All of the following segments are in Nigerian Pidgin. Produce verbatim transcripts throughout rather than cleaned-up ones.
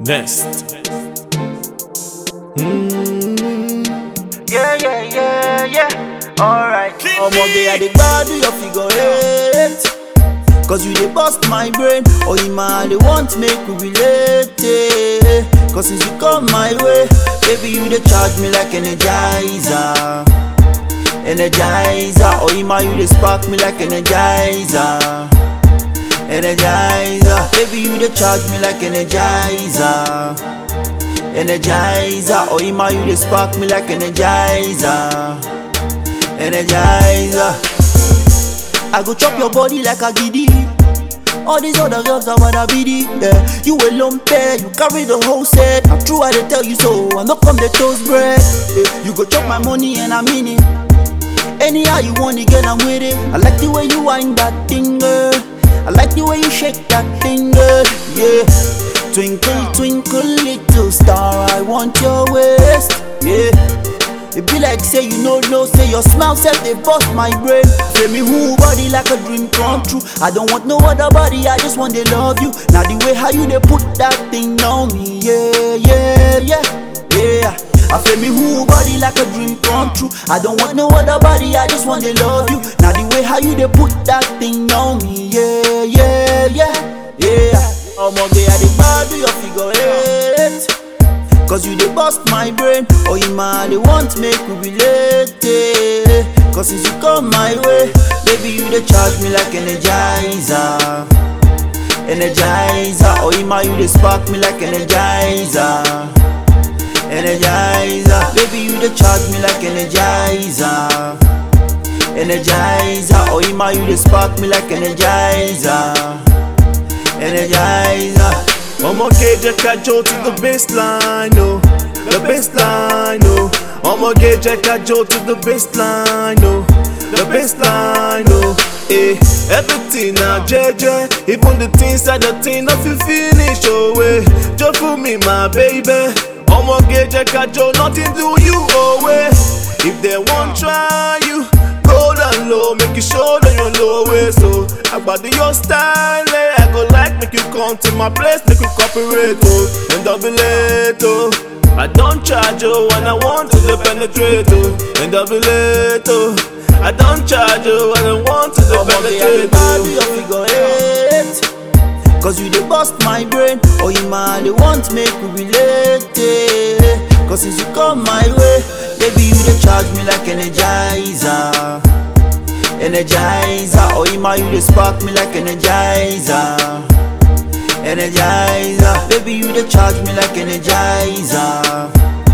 Nest. Mm. Yeah, yeah, yeah, yeah. Alright. Omoge, I dey glad you figure eight. Cause you dey bust my brain. Oh, you man, they want make we relate. eh. Cause since you come my way, baby, you dey charge me like energizer. Energizer. Oh, you man, you dey spark me like energizer. Energizer. Baby, you dey charge me like energizer. Energizer. Oh, you man, you dey spark me like energizer. Energizer. I go chop your body like a giddy. All these other girls are wanna be the yeah. You alone pair, you carry the whole set. I'm true, I dey tell you so. I no come the toast bread. Yeah. You go chop my money and I mean it. Anyhow you want it, girl, I'm with it. I like the way you wind that thing, girl. I like the way you shake that thing, girl. Yeah. Twinkle, twinkle, little star, I want your waist. Yeah. It be like say you know, no, say your smile self they bust my brain. Say me who body like a dream come true. I don't want no other body, I just want to love you. Now the way how you they put that thing on me, yeah, yeah, yeah, yeah. I feel me who body like a dream come true. I don't want no other body, I just want to love you. Now the way how you they put that thing on me, yeah, yeah, yeah, yeah. Omoge, I dey bad do your figure eight. Cause you dey bust my brain. Oh, you man, they want make we relate. eh. Cause since you come my way, baby, you dey charge me like energizer. Energizer. Oh, you man, you dey spark me like energizer. Energizer. Baby, you dey charge me like energizer. Energizer. Oh, you man, you dey spark me like energizer. Energizer. Omoge jẹ́ ká jó to the baseline, no, the baseline, no. Omoge jẹ́ ká jó to the baseline, no, the baseline, no. Eh, everything na jeje, even the things that the thing not fit finish away. Jó fún mi, my baby. Omoge jẹ́ ká jó, nothing do you away. If they want try you, go down low, make you show them your low way. So agbadi your style, eh, I go like make you come to my place, make you cooperate, oh, and double it, oh. I don't charge you when I want to the penetrate, oh, and double it, oh. I don't charge you when I want to the penetrate, oh. You figure eight. Cause you dey bust my brain. Oh, you man, they want make we relate. eh. Cause since you come my way, baby, you dey charge me like energizer. Energizer. Oh, you man, you dey spark me like energizer. Energizer. Baby, you dey charge me like energizer.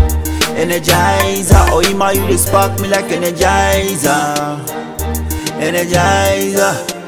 Energizer. Oh, you man, you dey spark me like energizer. Energizer.